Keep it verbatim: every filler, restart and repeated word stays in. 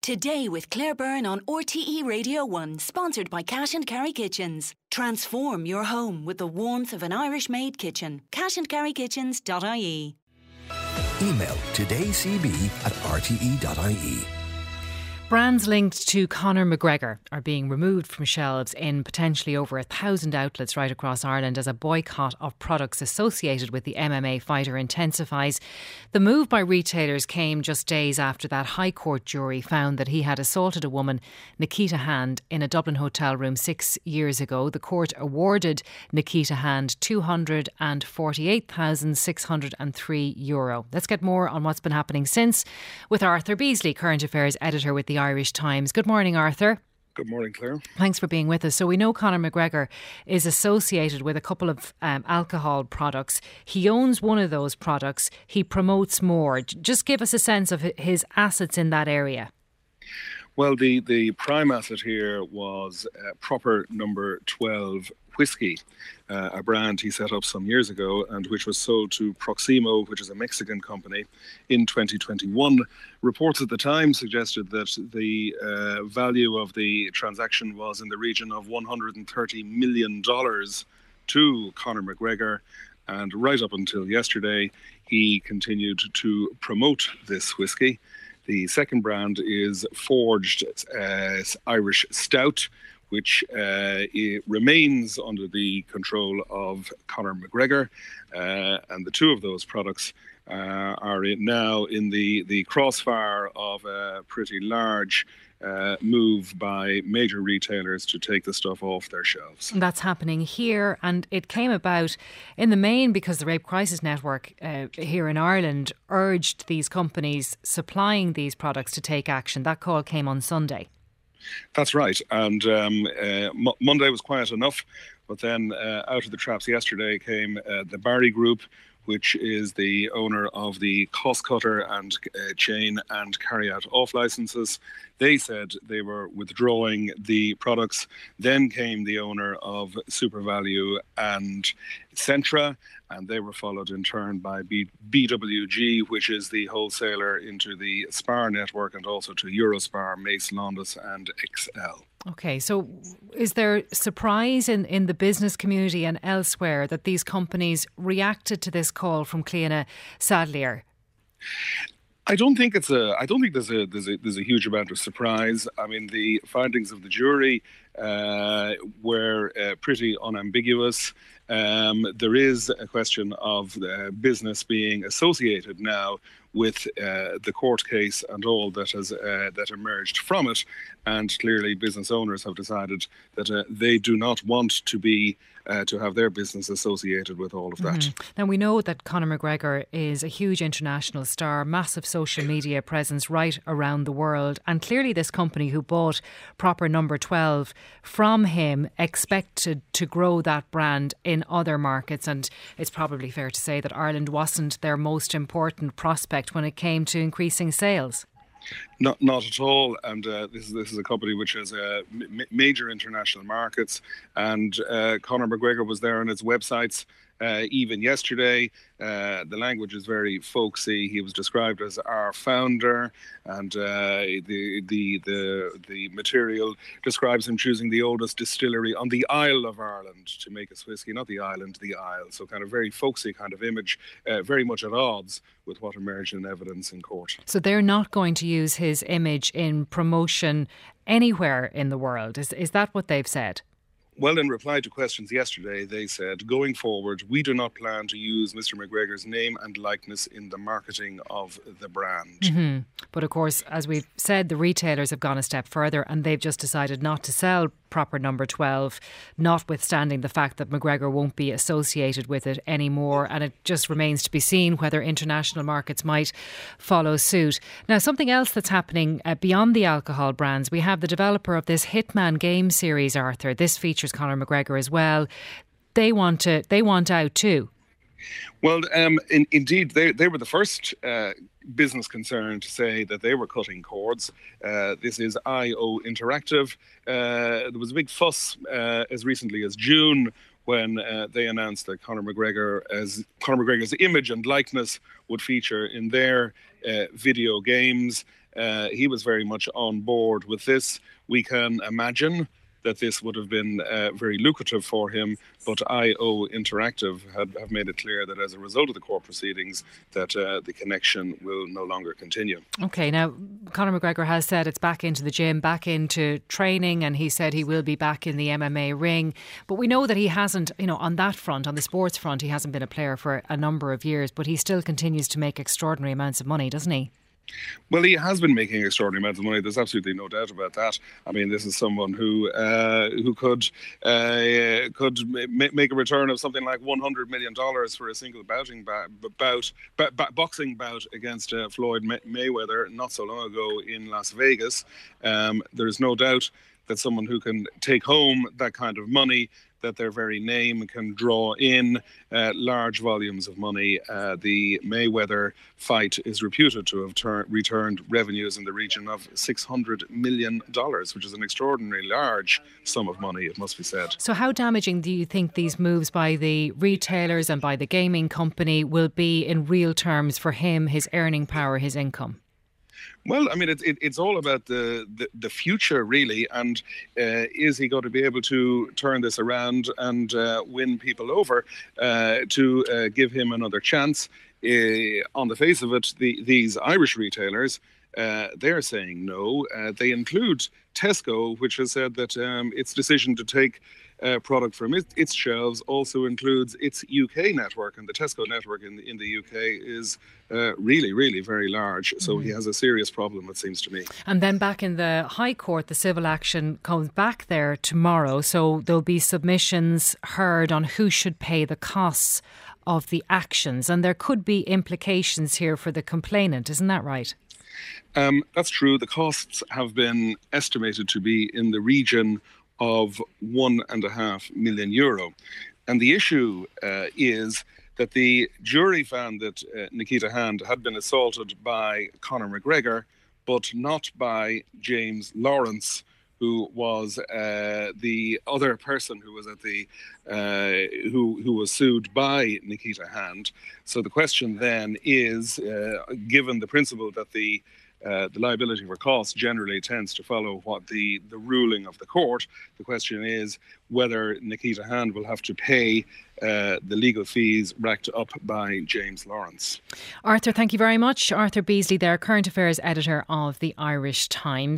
Today with Claire Byrne on R T E Radio one, sponsored by Cash and Carry Kitchens. Transform your home with the warmth of an Irish-made kitchen. cash and carry kitchens dot I E. Email todaycb at r t e dot i e. Brands linked to Conor McGregor are being removed from shelves in potentially over a thousand outlets right across Ireland as a boycott of products associated with the M M A fighter intensifies. The move by retailers came just days after that High Court jury found that he had assaulted a woman, Nikita Hand, in a Dublin hotel room six years ago. The court awarded Nikita Hand two hundred forty-eight thousand six hundred three euro. Let's get more on what's been happening since with Arthur Beasley, Current Affairs Editor with the Irish Times. Good morning, Arthur. Good morning, Claire. Thanks for being with us. So we know Conor McGregor is associated with a couple of um, alcohol products. He owns one of those products. He promotes more. Just give us a sense of his assets in that area. Well, the, the prime asset here was uh, Proper Number twelve Whiskey, uh, a brand he set up some years ago and which was sold to Proximo, which is a Mexican company, in twenty twenty-one. Reports at the time suggested that the uh, value of the transaction was in the region of one hundred thirty million dollars to Conor McGregor. And right up until yesterday, he continued to promote this whiskey. The second brand is Forged uh, Irish Stout, which uh, it remains under the control of Conor McGregor. Uh, and the two of those products uh, are in now in the, the crossfire of a pretty large uh, move by major retailers to take the stuff off their shelves. That's happening here, and it came about in the main because the Rape Crisis Network uh, here in Ireland urged these companies supplying these products to take action. That call came on Sunday. That's right. And um, uh, Mo- Monday was quiet enough, but then uh, out of the traps yesterday came uh, the Barry Group, which is the owner of the Cost Cutter and uh, chain and carry out off licenses. They said they were withdrawing the products. Then came the owner of SuperValu and Centra, and they were followed in turn by B- BWG, which is the wholesaler into the Spar network and also to Eurospar, Mace Londis and X L. Okay, so is there surprise in, in the business community and elsewhere that these companies reacted to this call from Cliona Sadlier? I don't think it's a. I don't think there's a there's a there's a huge amount of surprise. I mean, the findings of the jury uh, were uh, pretty unambiguous. Um, there is a question of uh, business being associated now with uh, the court case and all that has uh, that emerged from it, and clearly business owners have decided that uh, they do not want to be uh, to have their business associated with all of that. Mm-hmm. Now we know that Conor McGregor is a huge international star, massive social media presence right around the world, and clearly this company who bought Proper Number twelve from him expected to grow that brand in other markets, and it's probably fair to say that Ireland wasn't their most important prospect when it came to increasing sales. Not, not at all. And uh, this is this is a company which has uh, m- major international markets. And uh, Conor McGregor was there on its websites uh, even yesterday. Uh, the language is very folksy. He was described as our founder, and uh, the the the the material describes him choosing the oldest distillery on the Isle of Ireland to make his whiskey, not the island, the Isle. So kind of very folksy kind of image, uh, very much at odds with what emerged in evidence in court. So they're not going to use his image in promotion anywhere in the world. Is is that what they've said? Well, in reply to questions yesterday, they said, going forward, we do not plan to use Mister McGregor's name and likeness in the marketing of the brand. Mm-hmm. But of course, as we've said, the retailers have gone a step further and they've just decided not to sell Proper Number twelve, notwithstanding the fact that McGregor won't be associated with it anymore. And it just remains to be seen whether international markets might follow suit. Now, something else that's happening uh, beyond the alcohol brands, we have the developer of this Hitman game series, Arthur. This features Conor McGregor as well. They want to, they want out too. Well, um, in, indeed, they, they were the first uh, business concern to say that they were cutting cords. Uh, this is I O Interactive. Uh, there was a big fuss uh, as recently as June when uh, they announced that Conor McGregor, as Conor McGregor's image and likeness would feature in their uh, video games. uh, he was very much on board with this. We can imagine that this would have been uh, very lucrative for him, but I O Interactive had, have made it clear that as a result of the court proceedings that uh, the connection will no longer continue. OK, now Conor McGregor has said it's back into the gym, back into training, and he said he will be back in the M M A ring. But we know that he hasn't, you know, on that front, on the sports front, he hasn't been a player for a number of years, but he still continues to make extraordinary amounts of money, doesn't he? Well, he has been making extraordinary amounts of money. There's absolutely no doubt about that. I mean, this is someone who uh, who could uh, could ma- make a return of something like one hundred million dollars for a single bouting ba- bout, ba- ba- boxing bout against uh, Floyd May- Mayweather not so long ago in Las Vegas. Um, there's no doubt that someone who can take home that kind of money, that their very name can draw in uh, large volumes of money. Uh, the Mayweather fight is reputed to have tur- returned revenues in the region of six hundred million dollars, which is an extraordinarily large sum of money, it must be said. So how damaging do you think these moves by the retailers and by the gaming company will be in real terms for him, his earning power, his income? Well, I mean, it, it, it's all about the, the, the future, really. And uh, is he going to be able to turn this around and uh, win people over uh, to uh, give him another chance? Uh, on the face of it, the, these Irish retailers, uh, they're saying no. Uh, they include Tesco, which has said that um, its decision to take Uh, product from it, its shelves also includes its U K network, and the Tesco network in the, in the U K is uh, really, really very large. So mm-hmm. he has a serious problem, it seems to me. And then back in the High Court, the civil action comes back there tomorrow. So there'll be submissions heard on who should pay the costs of the actions, and there could be implications here for the complainant. Isn't that right? Um, that's true. The costs have been estimated to be in the region of one and a half million euro. And the issue uh, is that the jury found that uh, Nikita Hand had been assaulted by Conor McGregor, but not by James Lawrence, who was uh, the other person who was at the uh, who who was sued by Nikita Hand. So the question then is, uh, given the principle that the Uh, the liability for costs generally tends to follow what the, the ruling of the court. The question is whether Nikita Hand will have to pay uh, the legal fees racked up by James Lawrence. Arthur, thank you very much. Arthur Beasley there, Current Affairs Editor of the Irish Times.